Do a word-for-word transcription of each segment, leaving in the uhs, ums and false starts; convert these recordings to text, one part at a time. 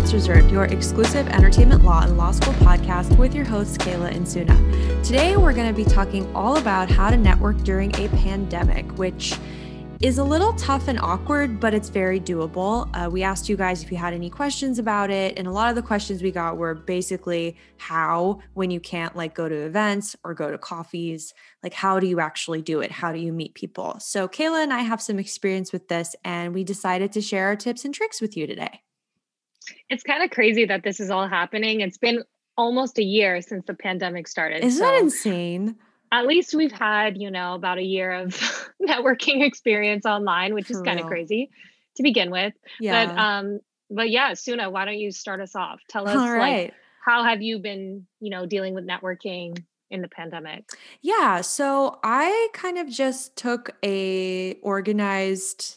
Rights Reserved, your exclusive entertainment law and law school podcast with your hosts, Kayla and Suna. Today, we're going to be talking all about how to network during a pandemic, which is a little tough and awkward, but it's very doable. Uh, we asked you guys if you had any questions about it, and a lot of the questions we got were basically how, when you can't like go to events or go to coffees, like how do you actually do it? How do you meet people? So Kayla and I have some experience with this, and we decided to share our tips and tricks with you today. It's kind of crazy that this is all happening. It's been almost a year since the pandemic started. Isn't so that insane? At least we've had, you know, about a year of networking experience online, which For is kind of real. crazy to begin with. Yeah. But um, but yeah, Suna, why don't you start us off? Tell us All right. like how have you been, you know, dealing with networking in the pandemic? Yeah. So I kind of just took a organized,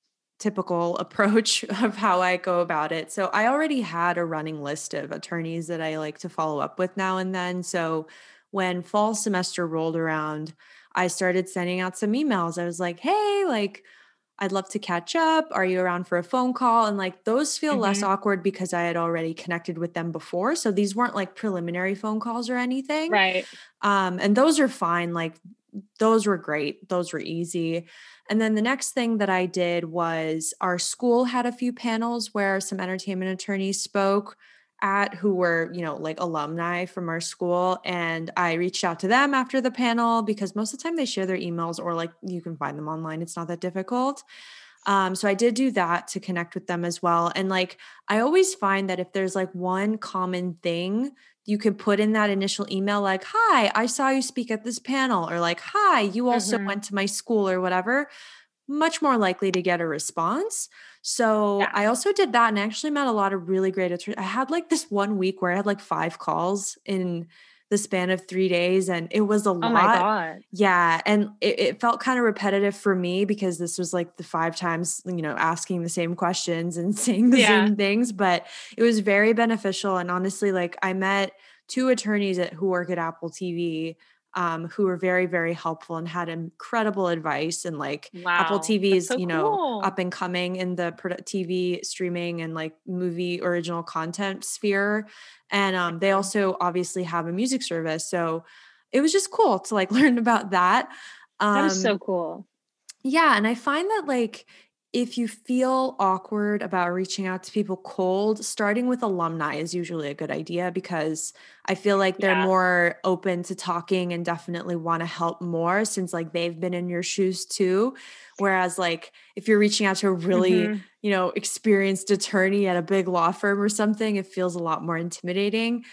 typical approach of how I go about it. So I already had a running list of attorneys that I like to follow up with now and then. So when fall semester rolled around, I started sending out some emails. I was like, hey, like, I'd love to catch up. Are you around for a phone call? And like those feel less Mm-hmm. awkward because I had already connected with them before. So these weren't like preliminary phone calls or anything. Right. Um, and those are fine. Like those were great. Those were easy. And then the next thing that I did was our school had a few panels where some entertainment attorneys spoke at who were, you know, like alumni from our school. And I reached out to them after the panel because most of the time they share their emails or like you can find them online. It's not that difficult. Um, so I did do that to connect with them as well. And like, I always find that if there's like one common thing you could put in that initial email, like, hi, I saw you speak at this panel, or like, hi, you also Mm-hmm. went to my school or whatever, much more likely to get a response. So Yeah. I also did that and actually met a lot of really great attorneys. I had like this one week where I had like five calls in the span of three days and it was a Oh my lot. God. Yeah. And it, it felt kind of repetitive for me because this was like the five times, you know, asking the same questions and saying the Yeah. same things, but it was very beneficial. And honestly, like I met two attorneys at, who work at Apple T V um, who were very, very helpful and had incredible advice. And like Apple Wow. T V That's is, so you know, cool. up and coming in the T V streaming and like movie original content sphere. And um, they Mhm. also obviously have a music service. So it was just cool to like learn about that. Um, That is so cool. Yeah. And I find that like, if you feel awkward about reaching out to people cold, starting with alumni is usually a good idea because I feel like they're Yeah. more open to talking and definitely want to help more since like they've been in your shoes too. Whereas like if you're reaching out to a really, Mm-hmm. you know, experienced attorney at a big law firm or something, it feels a lot more intimidating.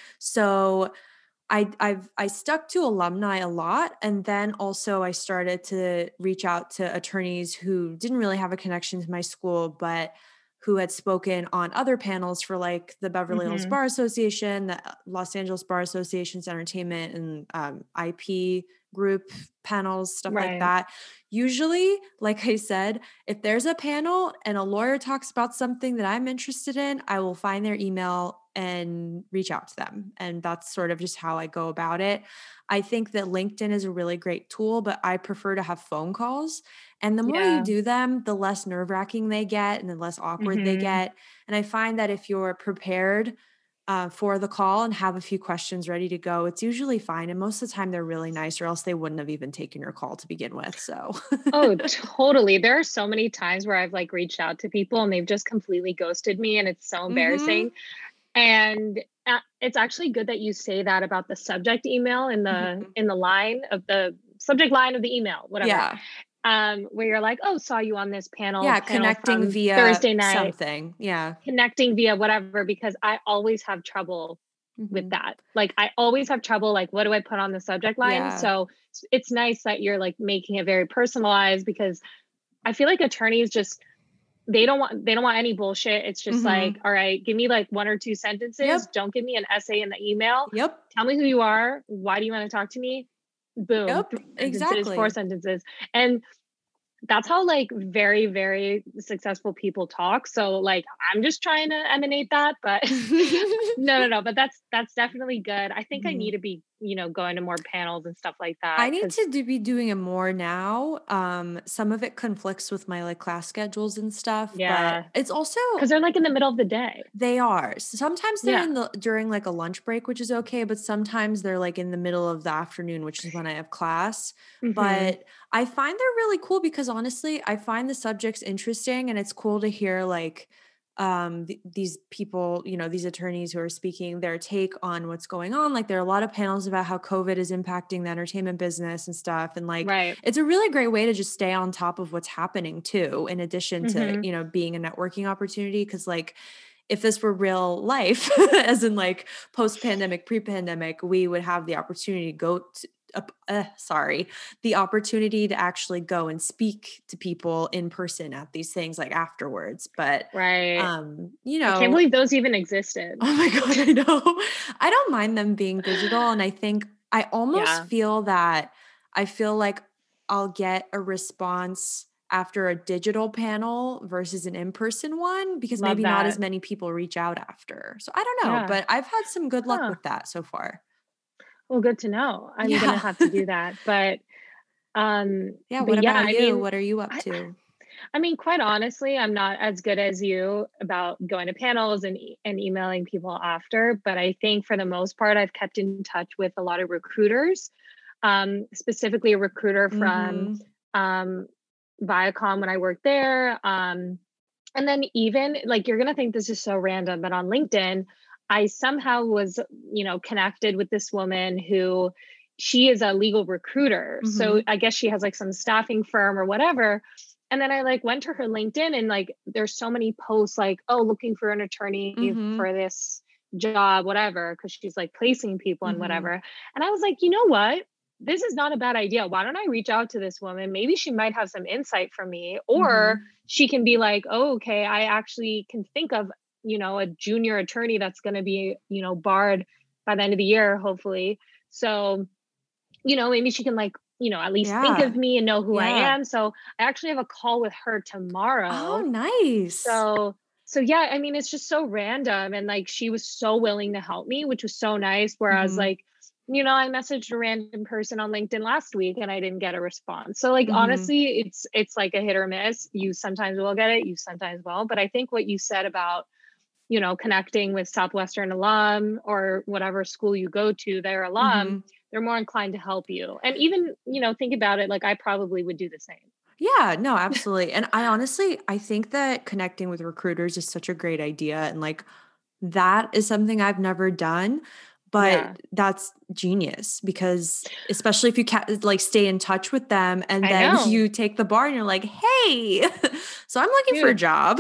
So I I've I stuck to alumni a lot, and then also I started to reach out to attorneys who didn't really have a connection to my school, but who had spoken on other panels for like the Beverly Hills Mm-hmm. Bar Association, the Los Angeles Bar Association's entertainment and um, I P group panels, stuff like Right. that. Usually, like I said, if there's a panel and a lawyer talks about something that I'm interested in, I will find their email and reach out to them. And that's sort of just how I go about it. I think that LinkedIn is a really great tool, but I prefer to have phone calls. And the more you Yeah. do them, the less nerve wracking they get and the less awkward they Mm-hmm. get. And I find that if you're prepared uh, for the call and have a few questions ready to go, it's usually fine. And most of the time they're really nice, or else they wouldn't have even taken your call to begin with. So, Oh, totally. There are so many times where I've like reached out to people and they've just completely ghosted me and it's so mm-hmm. embarrassing. And uh, it's actually good that you say that about the subject email in the Mm-hmm. in the line of the subject line of the email, whatever. Yeah. Um, where you're like, oh, saw you on this panel, Yeah. panel Connecting from via Thursday night, something. Yeah. connecting via whatever, because I always have trouble with Mm-hmm. that. Like I always have trouble, like, what do I put on the subject line? Yeah. So it's nice that you're like making it very personalized because I feel like attorneys just they don't want they don't want any bullshit. It's just like, Mm-hmm. all right, give me like one or two sentences. Yep. Don't give me an essay in the email. Yep. Tell me who you are. Why do you want to talk to me? Boom, Yep. three sentences, four Exactly. sentences. And that's how like very, very successful people talk. So like I'm just trying to emanate that, but no, no, no. But that's that's definitely good. I think I need Mhm. to be, you know, going to more panels and stuff like that I need because to do, be doing it more now. Um, some of it conflicts with my like class schedules and stuff, but yeah, it's also because they're like in the middle of the day. they are. Sometimes they're Yeah. in the during like a lunch break, which is okay, but sometimes they're like in the middle of the afternoon, which is when I have class. Hmm. But I find they're really cool because honestly, I find the subjects interesting and it's cool to hear like um th- these people, you know, these attorneys who are speaking their take on what's going on. Like there are a lot of panels about how COVID is impacting the entertainment business and stuff, and like Right. it's a really great way to just stay on top of what's happening too, in addition to, Hmm. you know, being a networking opportunity. Because like if this were real life, as in like post pandemic, pre pandemic, we would have the opportunity to go to, uh, uh, sorry, the opportunity to actually go and speak to people in person at these things like afterwards. But, Right. um, you I can't know, believe those even existed. oh my God, I know. I don't mind them being digital. And I think I almost Yeah. feel that I feel like I'll get a response after a digital panel versus an in-person one because Love maybe not as that. many people reach out after. So I don't know, Yeah. but I've had some good luck Huh. with that so far. Well, good to know. I'm gonna Yeah. have to do that. But um, Yeah. but What yeah, about I you? mean, What are you up I to? I mean, quite honestly, I'm not as good as you about going to panels and e- and emailing people after, but I think for the most part, I've kept in touch with a lot of recruiters, um, specifically a recruiter from Mm-hmm. um, Viacom when I worked there. Um, and then even like you're gonna think this is so random, but on LinkedIn, I somehow was, you know, connected with this woman who she is a legal recruiter. So Mm-hmm. I guess she has like some staffing firm or whatever. And then I like went to her LinkedIn and like there's so many posts like, oh, looking for an attorney Mm-hmm. for this job, whatever, because she's like placing people and Mm-hmm. whatever. And I was like, you know what? This is not a bad idea. Why don't I reach out to this woman? Maybe she might have some insight from me, or Mm-hmm. she can be like, oh, okay, I actually can think of, you know, a junior attorney that's going to be, you know, barred by the end of the year, hopefully. So, you know, maybe she can like, you know, at least think of Yeah. me and know who I Yeah. am. So I actually have a call with her Oh, tomorrow. nice. So, so yeah, I mean, it's just so random. And like, she was so willing to help me, which was so nice. Whereas Mm-hmm. like, you know, I messaged a random person on LinkedIn last week and I didn't get a response. So like, Mm-hmm. honestly, it's, it's like a hit or miss. You sometimes will get it, you sometimes won't. But I think what you said about, you know, connecting with Southwestern alum or whatever school you go to, their alum, Mm-hmm. they're more inclined to help you. And even, you know, think about it, like I probably would do the same. Yeah, no, absolutely. And I honestly, I think that connecting with recruiters is such a great idea. And like that is something I've never done, Yeah, but that's genius because especially if you ca- like stay in touch with them and I then know. you take the bar and you're like, hey, so I'm looking for a Dude, job.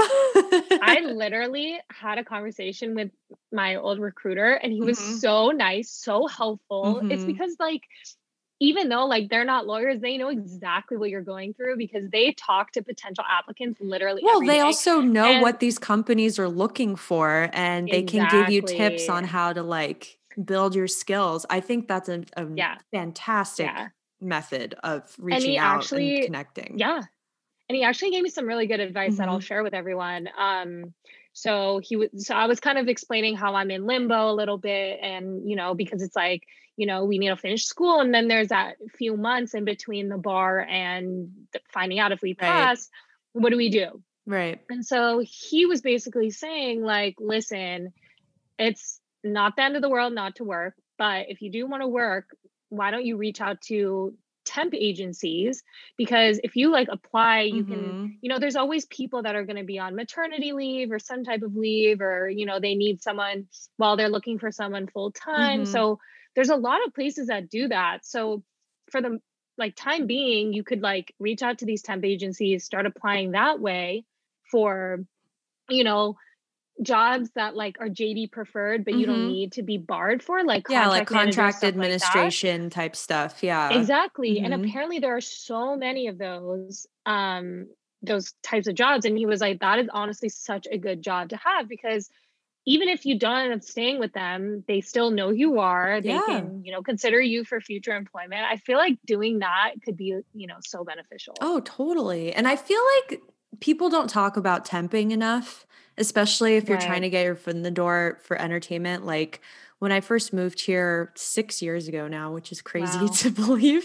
I literally had a conversation with my old recruiter and he was Hmm. so nice, so helpful. It's Hmm. because like even though like they're not lawyers, they know exactly what you're going through because they talk to potential applicants literally Well, every they day. also know And what these companies are looking for and they can give you tips exactly. on how to like build your skills. I think that's a, a Yeah. fantastic Yeah. method of And reaching he out and actually, connecting. yeah. And he actually gave me some really good advice that I'll Hmm. share with everyone. Um, so he was, so I was kind of explaining how I'm in limbo a little bit, and you know, because it's like, you know, we need to finish school, and then there's that few months in between the bar and the, finding out if we Right. pass. What do we do? Right. And so he was basically saying, like, listen, it's not the end of the world not to work, but if you do want to work, why don't you reach out to temp agencies? Because if you like apply, you can, Hmm. you know, there's always people that are going to be on maternity leave or some type of leave, or, you know, they need someone while they're looking for someone full time. Hmm. So there's a lot of places that do that. So for the like time being, you could like reach out to these temp agencies, start applying that way for, you know, jobs that like are J D preferred, but you don't Hmm. need to be barred for, like Yeah, like contract manager, contract stuff like that. administration type stuff. Yeah. Exactly. And Hmm. apparently there are so many of those um those types of jobs. And he was like, that is honestly such a good job to have because even if you don't end up staying with them, they still know who you are. They Yeah. can, you know, consider you for future employment. I feel like doing that could be, you know, so beneficial. Oh, totally. And I feel like people don't talk about temping enough, especially if you're trying Right. to get your foot in the door for entertainment. Like when I first moved here six years ago now, which is crazy Wow. to believe,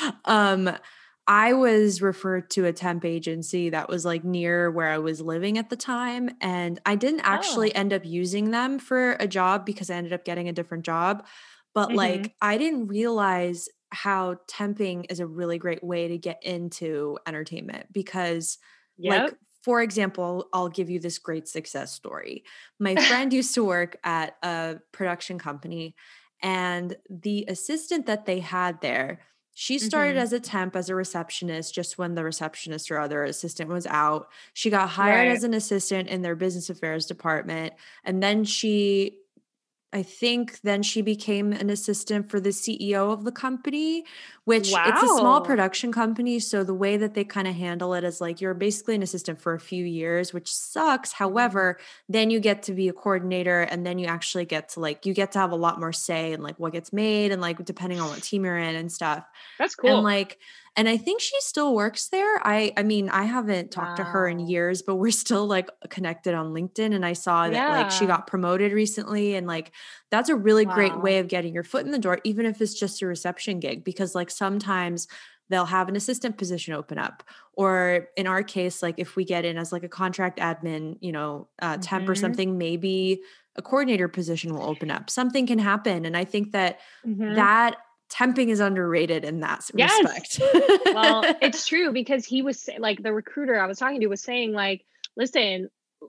um, I was referred to a temp agency that was like near where I was living at the time. And I didn't Oh. actually end up using them for a job because I ended up getting a different job. But Mhm. like, I didn't realize how temping is a really great way to get into entertainment because, like, Yep. for example, I'll give you this great success story. My friend used to work at a production company, and the assistant that they had there, she started Mhm. as a temp as a receptionist just when the receptionist or other assistant was out. She got hired Right. as an assistant in their business affairs department, and then she I think then she became an assistant for the C E O of the company, which it's a small Wow. production company. So the way that they kind of handle it is like you're basically an assistant for a few years, which sucks. Mhm. However, then you get to be a coordinator and then you actually get to like, you get to have a lot more say in like what gets made and like depending on what team you're in and stuff. That's And cool. like, and I think she still works there. I I mean, I haven't talked to her in Wow. years, but we're still like connected on LinkedIn and I saw that like she Yeah. got promoted recently and like that's a really great Wow. way of getting your foot in the door even if it's just a reception gig because like sometimes they'll have an assistant position open up or in our case like if we get in as like a contract admin, you know, uh, temp or Mhm. something, maybe a coordinator position will open up. Something can happen and I think that Mhm. that temping is underrated in that s- Yes. respect. Well, it's true because he was sa- like the recruiter I was talking to was saying like, listen,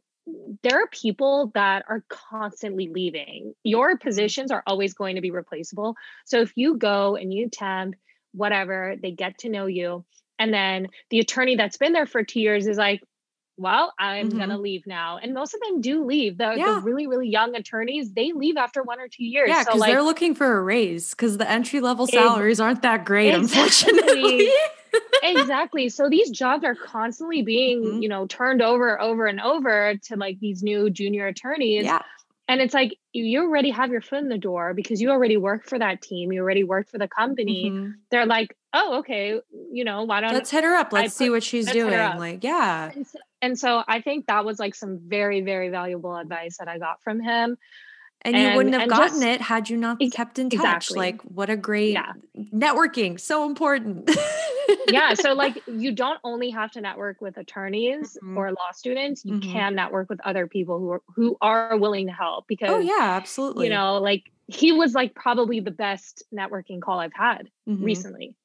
there are people that are constantly leaving. Your Mhm. positions are always going to be replaceable. So if you go and you temp, whatever, they get to know you. And then the attorney that's been there for two years is like, well, I'm gonna Mhm. leave now. And most of them do leave. The the Yeah. really, really young attorneys, they leave after one or two years. Yeah, So because like they're looking for a raise because the entry level ex- salaries aren't that great, unfortunately. exactly. Exactly. So these jobs are constantly being, Mhm. you know, turned over over and over to like these new junior attorneys. Yeah. And it's like you already have your foot in the door because you already work for that team, you already work for the company. Mhm. They're like, "Oh, okay, you know, why don't Let's hit her up. I Let's see put what she's let's hit her doing. up." Like, yeah. And so, and so I think that was like some very very valuable advice that I got from him. And you And wouldn't have and gotten just it had you not ex- kept in touch. exactly. Like, what a great Yeah. networking. So important. Yeah, so, like, you don't only have to network with attorneys Mhm. or law students, you Mhm. can network with other people who are who are willing to help Oh, because, yeah, you absolutely. know, like, he was, like, probably the best networking call I've had Mhm. recently.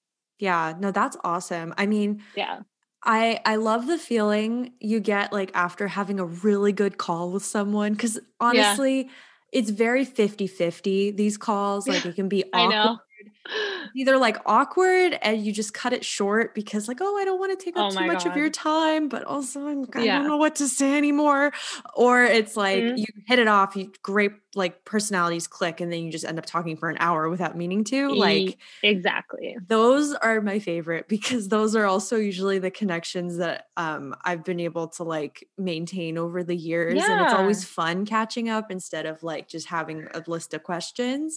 Yeah, no, that's awesome. I mean, Yeah. I I love the feeling you get, like, after having a really good call with someone. Because Yeah. honestly, it's very fifty-fifty, these calls, like, Yeah. it can be I awkward. know. It's either, like, awkward and you just cut it short because, like, "Oh, I don't wanna take up Oh too my much of your god. time, but also I'm I don't Yeah. know what to say anymore." Or it's like Mhm. you hit it off, you great, like, personalities click, and then you just end up talking for an hour without meaning to, E like exactly. those are my favorite because those are also usually the connections that, um, I've been able to, like, maintain over the years, and it's always Yeah. fun catching up instead of, like, just having a list of questions.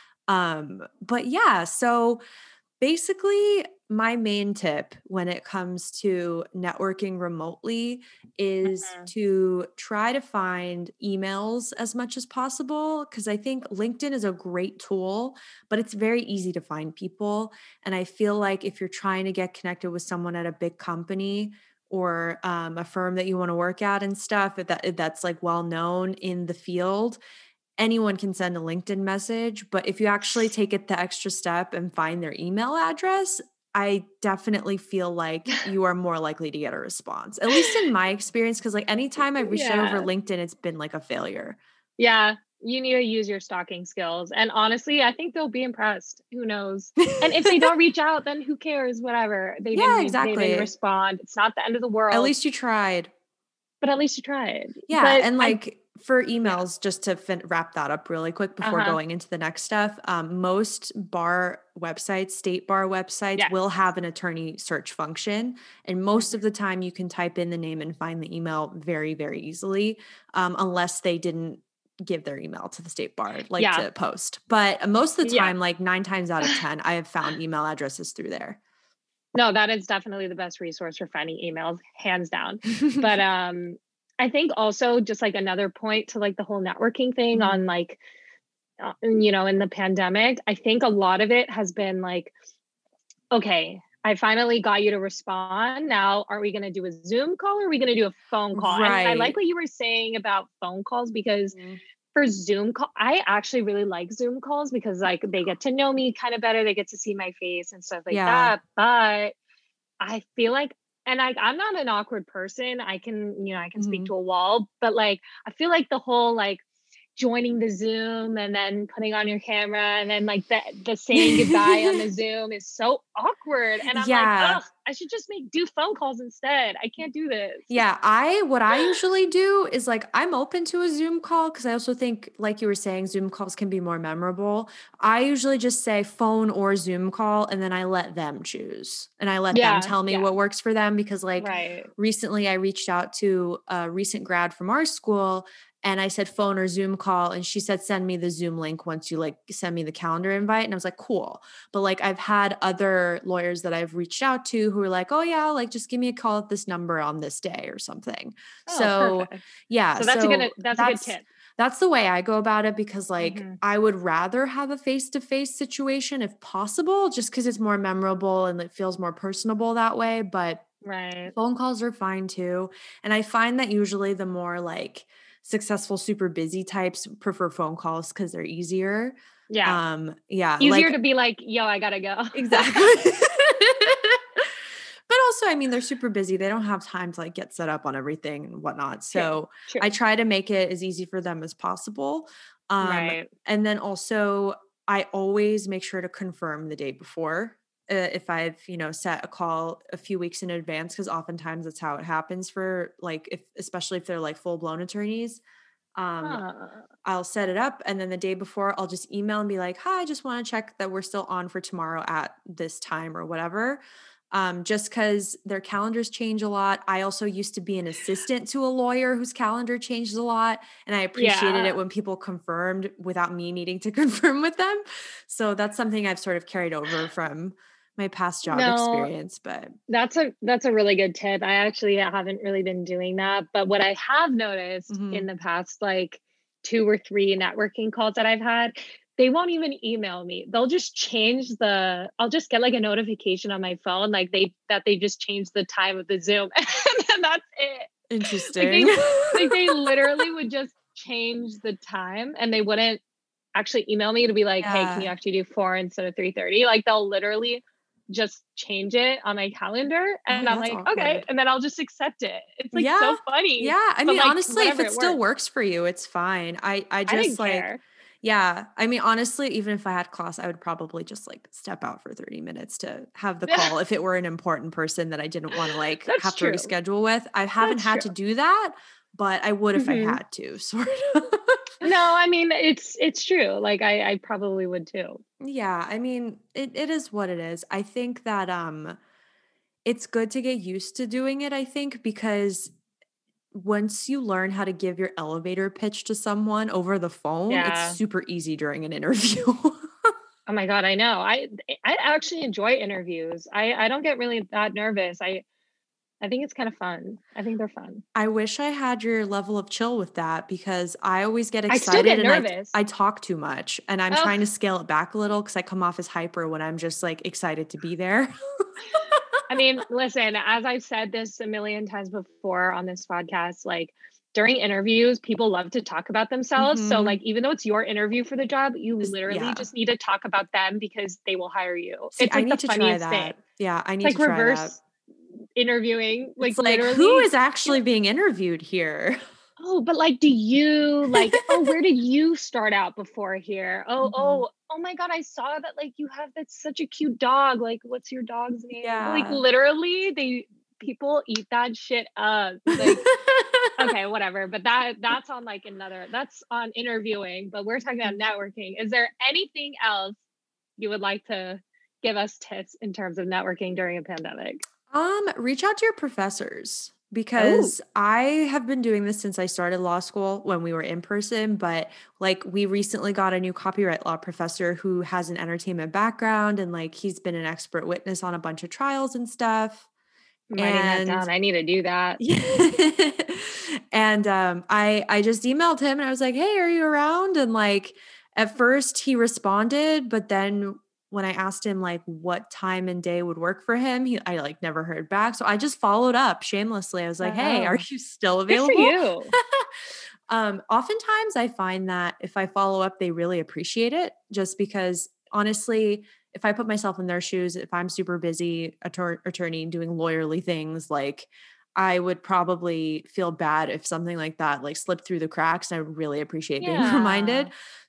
Um, but yeah, so basically, my main tip when it comes to networking remotely is Mhm. to try to find emails as much as possible because I think LinkedIn is a great tool, but it's very easy to find people. And I feel like if you're trying to get connected with someone at a big company or um, a firm that you want to work at and stuff that that's like well known in the field, anyone can send a LinkedIn message, but if you actually take it the extra step and find their email address, I definitely feel like you are more likely to get a response. At least in my experience, because like anytime I've reached out over Yeah. LinkedIn, it's been like a failure. Yeah, you need to use your stalking skills, and honestly, I think they'll be impressed, who knows? And if they don't reach out, then who cares, whatever. They didn't Yeah, re they didn't exactly. respond, it's not the end of the At world, least you tried. but at least you tried. Yeah, But and I like for emails, yeah. just to fin- wrap that up really quick before uh-huh. going into the next stuff, um, most bar websites, state bar websites yes. will have an attorney search function. And most mm-hmm. of the time you can type in the name and find the email very, very easily, um, unless they didn't give their email to the state bar, like yeah. to post. But most of the time, yeah. like nine times out of ten, I have found email addresses through there. No, that is definitely the best resource for finding emails, hands down. But um, I think also just like another point to like the whole networking thing mm-hmm. on like, uh, you know, in the pandemic, I think a lot of it has been like, okay, I finally got you to respond. Now, are we going to do a Zoom call or are we going to do a phone call? Right. And I like what you were saying about phone calls because mm-hmm. for Zoom call, I actually really like Zoom calls because like they get to know me kind of better. They get to see my face and stuff like yeah. that. But I feel like, and I, I'm not an awkward person. I can, you know, I can mm-hmm. speak to a wall, but like, I feel like the whole like joining the Zoom and then putting on your camera and then like the, the saying goodbye on the Zoom is so awkward. And I'm yeah. like, oh, I should just make do phone calls instead. I can't do this. Yeah. I, what I usually do is like, I'm open to a Zoom call. Cause I also think, like you were saying, Zoom calls can be more memorable. I usually just say phone or Zoom call, and then I let them choose and I let yeah, them tell me yeah. what works for them. Because like right. recently I reached out to a recent grad from our school and I said phone or Zoom call. And she said, send me the Zoom link once you like send me the calendar invite. And I was like, cool. But like, I've had other lawyers that I've reached out to who are like, oh yeah, like just give me a call at this number on this day or something. Oh, so perfect. yeah. So that's so a good, that's, that's a good tip. That's the way I go about it because like, mm-hmm. I would rather have a face-to-face situation if possible, just because it's more memorable and it feels more personable that way. But right. phone calls are fine too. And I find that usually the more like successful, super busy types prefer phone calls because they're easier. Yeah. Um, yeah. Easier like, to be like, yo, I gotta go. Exactly. But also, I mean, they're super busy. They don't have time to like get set up on everything and whatnot. So True. True. I try to make it as easy for them as possible. Um, right. And then also I always make sure to confirm the day before. Uh, if I've, you know, set a call a few weeks in advance, because oftentimes that's how it happens for like, if, especially if they're like full blown attorneys, um, huh. I'll set it up. And then the day before I'll just email and be like, hi, I just want to check that we're still on for tomorrow at this time or whatever. Um, just cause their calendars change a lot. I also used to be an assistant to a lawyer whose calendar changed a lot. And I appreciated yeah. it when people confirmed without me needing to confirm with them. So that's something I've sort of carried over from my past job no, experience, but that's a, that's a really good tip. I actually haven't really been doing that, but what I have noticed mm-hmm. in the past, like two or three networking calls that I've had, they won't even email me. They'll just change the, I'll just get like a notification on my phone, like they, that they just changed the time of the Zoom and that's it. Interesting. Like they, like they literally would just change the time and they wouldn't actually email me to be like, yeah. hey, can you actually do four instead of three thirty? Like they'll literally just change it on my calendar and oh, I'm like, awkward. Okay. And then I'll just accept it. It's like yeah. so funny. Yeah. I mean, like, honestly, if it, it still works. works for you, it's fine. I, I just I didn't like, care. Yeah. I mean, honestly, even if I had class, I would probably just like step out for thirty minutes to have the call if it were an important person that I didn't want to like That's have true. to reschedule with. I haven't That's had true. to do that, but I would if mm-hmm. I had to, sort of. No, I mean, it's, it's true. Like I, I probably would too. Yeah. I mean, it, it is what it is. I think that, um, it's good to get used to doing it, I think, because once you learn how to give your elevator pitch to someone over the phone, yeah. it's super easy during an interview. Oh my God, I know. I I actually enjoy interviews. I, I don't get really that nervous. I I think it's kind of fun. I think they're fun. I wish I had your level of chill with that because I always get excited I still get and nervous. I, I talk too much and I'm oh. trying to scale it back a little because I come off as hyper when I'm just like excited to be there. I mean, listen, as I've said this a million times before on this podcast, like during interviews, people love to talk about themselves. Mm-hmm. So like, even though it's your interview for the job, you literally yeah. just need to talk about them because they will hire you. See, it's like I need the to funniest try that. thing. Yeah, I need like to try reverse that. Interviewing. Like, it's like literally, who is actually being interviewed here? Oh, but like, do you like, oh, where did you start out before here? Oh, mm-hmm. oh, oh my God, I saw that like you have that's such a cute dog. Like, what's your dog's name? Yeah. Like literally they people eat that shit up. Like Okay, whatever. But that that's on like another that's on interviewing, but we're talking about networking. Is there anything else you would like to give us tips in terms of networking during a pandemic? Um, reach out to your professors Oh, because I have been doing this since I started law school when we were in person, but like we recently got a new copyright law professor who has an entertainment background and like he's been an expert witness on a bunch of trials and stuff. I'm writing that And down. I need to do that. and um I I just emailed him and I was like, "Hey, are you around?" And like at first he responded, but then when I asked him like what time and day would work for him, he I like never heard back. So I just followed up shamelessly. I was like, "Hey, are Oh, you still good for available?" you. um oftentimes I find that if I follow up, they really appreciate it just because honestly, if I put myself in their shoes, if I'm super busy attor- attorney doing lawyerly things, like I would probably feel bad if something like that like slipped through the cracks. I would really appreciate being Yeah. reminded.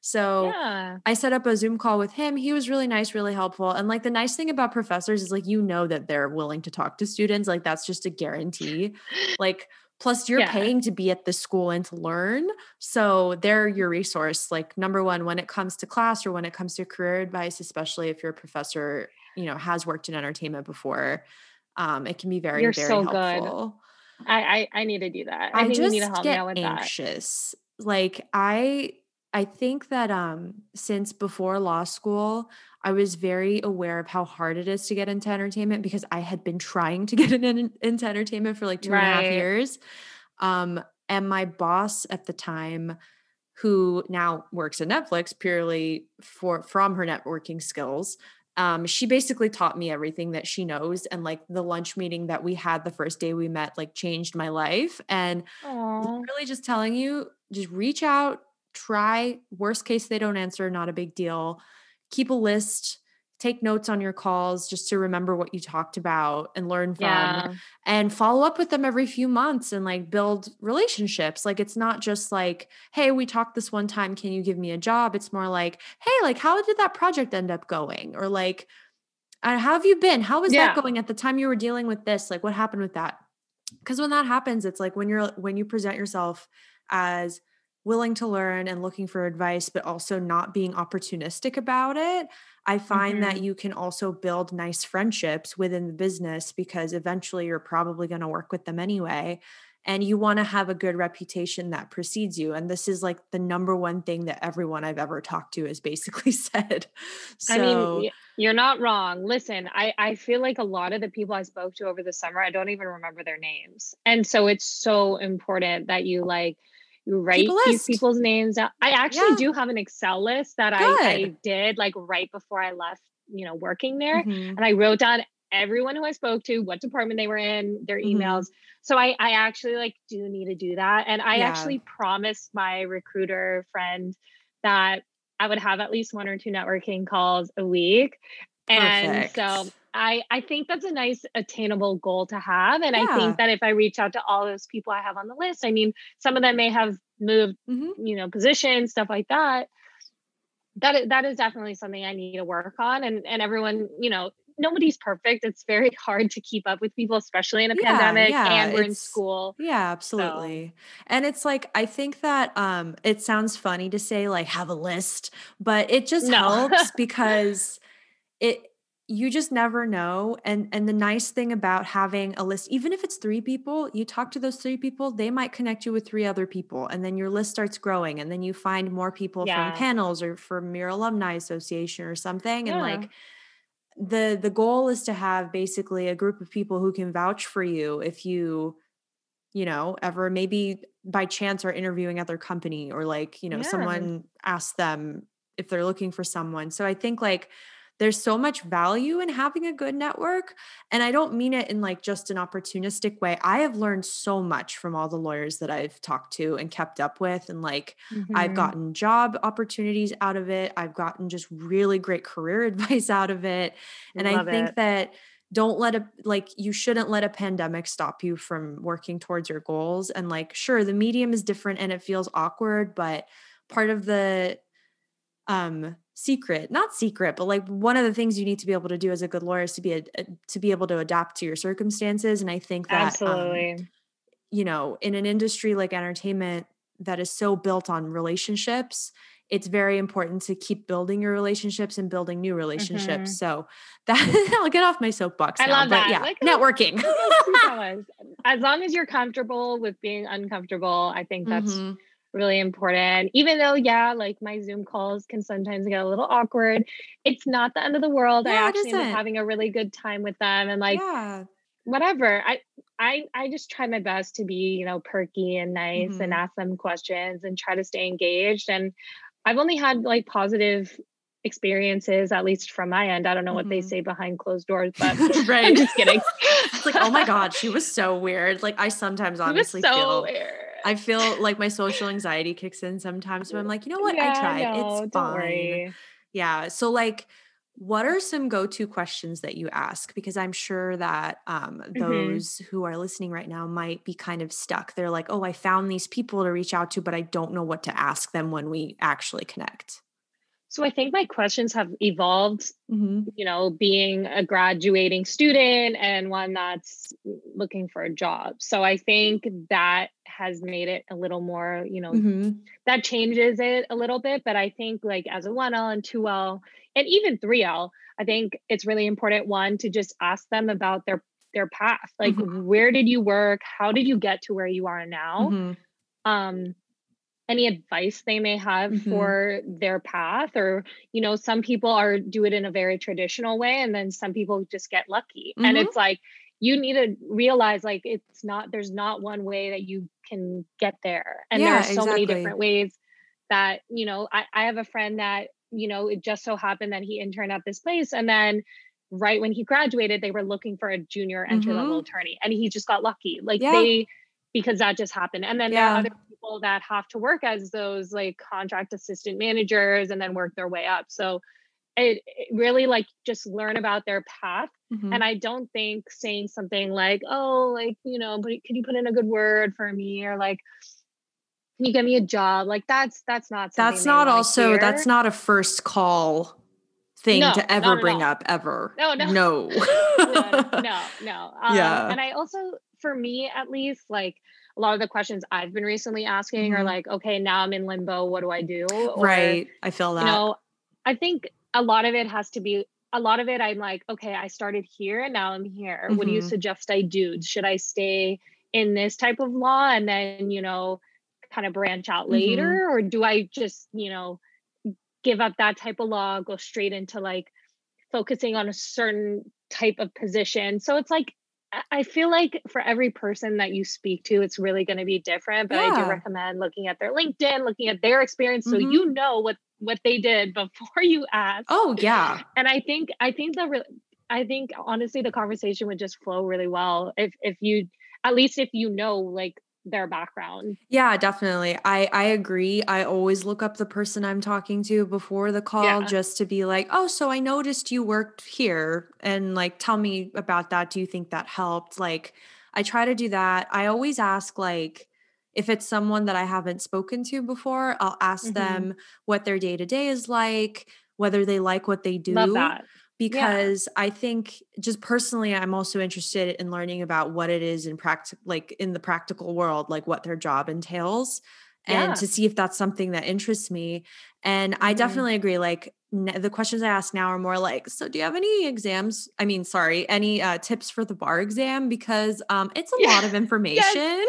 So Yeah. I set up a Zoom call with him. He was really nice, really helpful. And like the nice thing about professors is like, you know, that they're willing to talk to students. Like that's just a guarantee. Like, plus you're Yeah. paying to be at the school and to learn. So they're your resource. Like number one, when it comes to class or when it comes to career advice, especially if your professor, you know, has worked in entertainment before, um, it can be very, You're very so good. helpful. I, I I need to do that. I I think you need to just help me get out with that. anxious. Like I I think that um since before law school, I was very aware of how hard it is to get into entertainment because I had been trying to get in, into entertainment for like two and a half Right. years. Um, and my boss at the time, who now works at Netflix purely for from her networking skills, um, she basically taught me everything that she knows. And like the lunch meeting that we had the first day we met, like changed my life. And Oh, literally just telling you, just reach out, try. Worst case, they don't answer, not a big deal. Keep a list, take notes on your calls just to remember what you talked about and learn from, yeah. and follow up with them every few months and like build relationships. Like it's not just like, hey, we talked this one time. Can you give me a job? It's more like, hey, like how did that project end up going? Or like, uh, how have you been? How was that Yeah. going at the time you were dealing with this? Like what happened with that? Because when that happens, it's like when you're when you present yourself as willing to learn and looking for advice but also not being opportunistic about it, I find that Hmm. you can also build nice friendships within the business because eventually you're probably going to work with them anyway, and you want to have a good reputation that precedes you. And this is like the number one thing that everyone I've ever talked to has basically said. I mean, So y- you're not wrong. Listen, I I feel like a lot of the people I spoke to over the summer, I don't even remember their names. And so it's so important that you like you keep a write these list. people's names down. I actually Yeah, do have an Excel list that I good. I did like right before I left, you know, working there, Hmm. and I wrote down everyone who I spoke to, what department they were in, their Hmm. emails. So I I actually like do need to do that. And I Yeah. actually promised my recruiter friend that I would have at least one or two networking calls a week. And so Perfect. I I think that's a nice attainable goal to have. And I think Yeah. that if I reach out to all those people I have on the list, I mean, some of them may have moved, Mhm. you know, positions, stuff like that. That is, that is definitely something I need to work on. And and everyone, you know, nobody's perfect. It's very hard to keep up with people, especially in a Yeah, pandemic, yeah, and we're in it's school. yeah, So absolutely. And it's like I think that um it sounds funny to say like have a list, but it just no. helps because it you just never know. And and the nice thing about having a list, even if it's three people, you talk to those three people, they might connect you with three other people and then your list starts growing and then you find more people from Yeah. panels or from your alumni association or something, and Yeah. like the the goal is to have basically a group of people who can vouch for you if you you know ever maybe by chance are interviewing at their company, or like you know Yeah. someone asks them if they're looking for someone. So I think like there's so much value in having a good network, and I don't mean it in like just an opportunistic way. I have learned so much from all the lawyers that I've talked to and kept up with, and like I've Hmm. gotten job opportunities out of it. I've gotten just really great career advice out of it. And I Love think it. that don't let a like you shouldn't let a pandemic stop you from working towards your goals. And like sure, the medium is different and it feels awkward, but part of the um secret not secret but like one of the things you need to be able to do as a good lawyer is to be a, a- to be able to adapt to your circumstances. And I think that um Absolutely. you know, in an industry like entertainment that is so built on relationships, it's very important to keep building your relationships and building new relationships. Mhm. So that I'll get off my soapbox I now, love but that. yeah, Like, networking. as long as you're comfortable with being uncomfortable, I think that's Mhm. really important. Even though, yeah, like my Zoom calls can sometimes get a little awkward, it's not the end of the world. I Yeah, it actually end up isn't. having a really good time with them, and like Yeah. whatever. I I I just try my best to be, you know, perky and nice and Mhm. ask them questions and try to stay engaged. And I've only had like positive experiences, at least from my end. I don't know what they Mhm. say behind closed doors, but I'm Right. just kidding. It's like, "Oh my god, she was so weird." Like, I sometimes It was honestly so feel weird. I feel like my social anxiety kicks in sometimes, but I'm like, "You know what? I Yeah, tried. It's no, don't fine." worry. Yeah. So, like, what are some go-to questions that you ask? Because I'm sure that um, Mhm. those who are listening right now might be kind of stuck. They're like, "Oh, I found these people to reach out to, but I don't know what to ask them when we actually connect." So I think my questions have evolved, Mhm. you know, being a graduating student and one that's looking for a job. So I think that has made it a little more, you know, Mhm. that changes it a little bit. But I think like as a one L and two L and even three L, I think it's really important one to just ask them about their their path. Like Mhm. where did you work? How did you get to where you are now? Mhm. Um any advice they may have Mhm. for their path, or you know some people are do it in a very traditional way and then some people just get lucky, and Mhm. it's like you need to realize like it's not there's not one way that you can get there, and there are Yeah, so many exactly. different ways that you know I, I have a friend that you know it just so happened that he interned at this place, and then right when he graduated they were looking for a junior entry level Mhm. attorney and he just got lucky like Yeah. they because that just happened. And then there are Yeah. other people that have to work as those like contract assistant managers and then work their way up. So it, it really like just learn about their path. And Mhm. I don't think saying something like, oh, like, you know, but can you put in a good word for me? Or like, can you get me a job? Like that's that's not something That's they not want to also that's hear. not a first call thing No, to ever not at bring all. up ever. No, no. No. No, no, no, no. Um, Yeah. and I also, for me at least, like a lot of the questions I've been recently asking are Mhm. like, okay, now I'm in limbo. What do I do? Or, Right. I feel you that. know, I think a lot of it has to be a lot of it. I'm like, okay, I started here and now I'm here. What do you Mhm. suggest I do? Should I stay in this type of law and then, you know, kind of branch out Mhm. later? Or do I just, you know, give up that type of law, go straight into like focusing on a certain type of position. So it's like I I feel like for every person that you speak to, it's really going to be different. But I do Yeah. recommend looking at their LinkedIn, looking at their experience, so Mhm. you know what what they did before you ask. Oh, yeah. And I think I think the re- I think honestly the conversation would just flow really well if if you at least if you know like their background. Yeah, definitely. I I agree. I always look up the person I'm talking to before the call Yeah. just to be like, "Oh, so I noticed you worked here and like tell me about that. Do you think that helped?" Like I try to do that. I always ask like if it's someone that I haven't spoken to before, I'll ask Hmm. them what their day-to-day is like, whether they like what they Love do, that. Yeah. because I think just personally, I'm also interested in learning about what it is in practice, like in the practical world, like what their job entails, and Yeah. to see if that's something that interests me. And I Hmm. definitely agree. Like n- the questions I ask now are more like, so do you have any exams? I mean, sorry, any uh, tips for the bar exam? Because um, it's a Yeah. lot of Yes. information.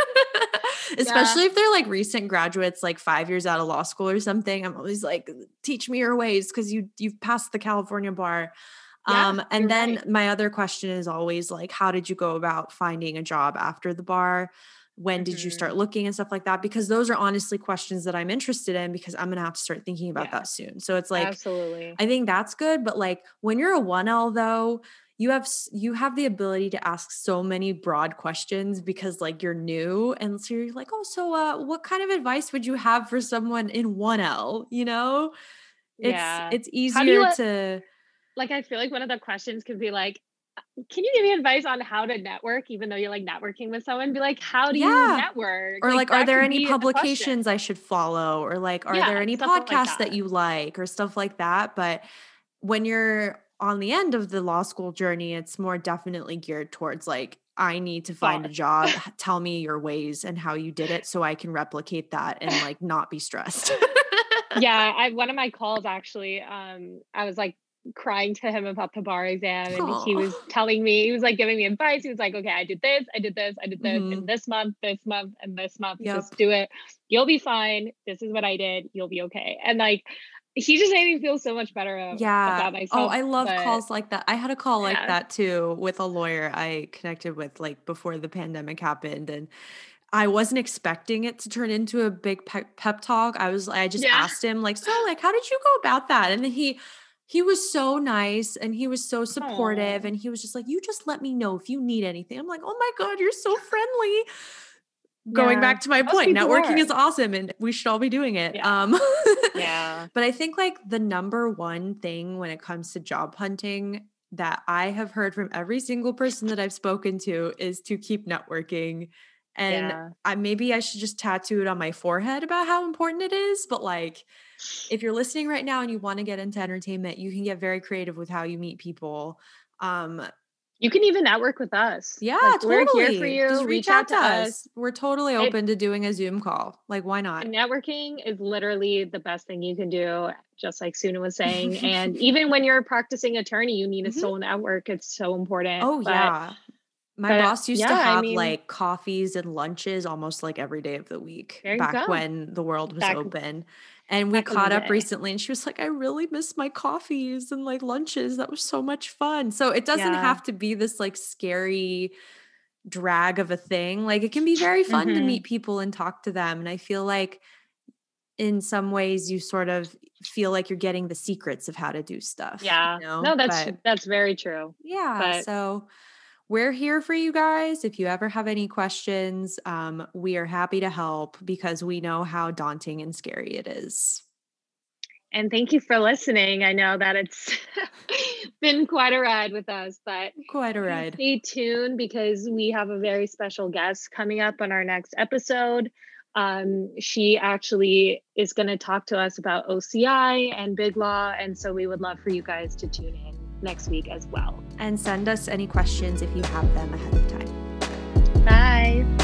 Yeah. Especially if they're like recent graduates, like five years out of law school or something. I'm always like, teach me your ways because you you've passed the California bar. Yeah. Um, and You're right. then my other question is always like, how did you go about finding a job after the bar? When did you Hmm. start looking and stuff like that? Because those are honestly questions that I'm interested in because I'm gonna have to start thinking about Yeah. that soon. So it's like, Absolutely. I think that's good. But like when you're a one L though, you have s- you have the ability to ask so many broad questions because like you're new, and so you're like, oh, so uh what kind of advice would you have for someone in one L, you know? It's Yeah. it's How do you easier uh, to like I feel like one of the questions could be like, can you give me advice on how to network even though you're like networking with someone? Be like, how do you yeah. network? Or Like like, are that there could any be a question. publications I should follow? Or like, are Yeah, there any stuff like podcasts that that. you like or stuff like that? But when you're on the end of the law school journey, it's more definitely geared towards like, I need to find a job. Tell me your ways and how you did it so I can replicate that and like not be stressed. Yeah. I, one of my calls actually, um, I was like crying to him about the bar exam and Aww. He was telling me, he was like giving me advice. He was like, okay, I did this, I did this, I did this mm-hmm. in this month, this month, and this month. Yep. Just do it. You'll be fine. This is what I did. You'll be okay. And like, he just made me feel so much better yeah. about myself. Oh, I love but, calls like that. I had a call yeah. like that too with a lawyer I connected with like before the pandemic happened. And I wasn't expecting it to turn into a big pep, pep talk. I was, I just yeah. asked him like, so like, how did you go about that? And then he, he was so nice and he was so supportive. Aww. And he was just like, you just let me know if you need anything. I'm like, oh my God, you're so friendly. Going yeah. back to my Most point, networking are. is awesome and we should all be doing it. Yeah. Um, yeah. But I think like the number one thing when it comes to job hunting that I have heard from every single person that I've spoken to is to keep networking. And yeah. I, maybe I should just tattoo it on my forehead about how important it is. But like, if you're listening right now and you want to get into entertainment, you can get very creative with how you meet people. Um, You can even network with us. Yeah, like, totally. We're here for you. Just reach, reach out, out to us. us. We're totally open it, to doing a Zoom call. Like, why not? Networking is literally the best thing you can do, just like Suna was saying. And even when you're a practicing attorney, you need a mm-hmm. soul network. It's so important. Oh, but, yeah. My but, boss used yeah, to have I mean, like coffees and lunches almost like every day of the week back go. when the world was back, open. And we caught up recently and she was like, I really miss my coffees and like lunches. That was so much fun. So it doesn't yeah. have to be this like scary drag of a thing. Like it can be very fun mm-hmm. to meet people and talk to them. And I feel like in some ways you sort of feel like you're getting the secrets of how to do stuff. Yeah. You know? No, that's, but, that's very true. Yeah. But, so we're here for you guys. If you ever have any questions, um, we are happy to help because we know how daunting and scary it is. And thank you for listening. I know that it's been quite a ride with us, but quite a ride. Stay tuned because we have a very special guest coming up on our next episode. Um, she actually is going to talk to us about O C I and Big Law. And so we would love for you guys to tune in next week as well. And send us any questions if you have them ahead of time. Bye.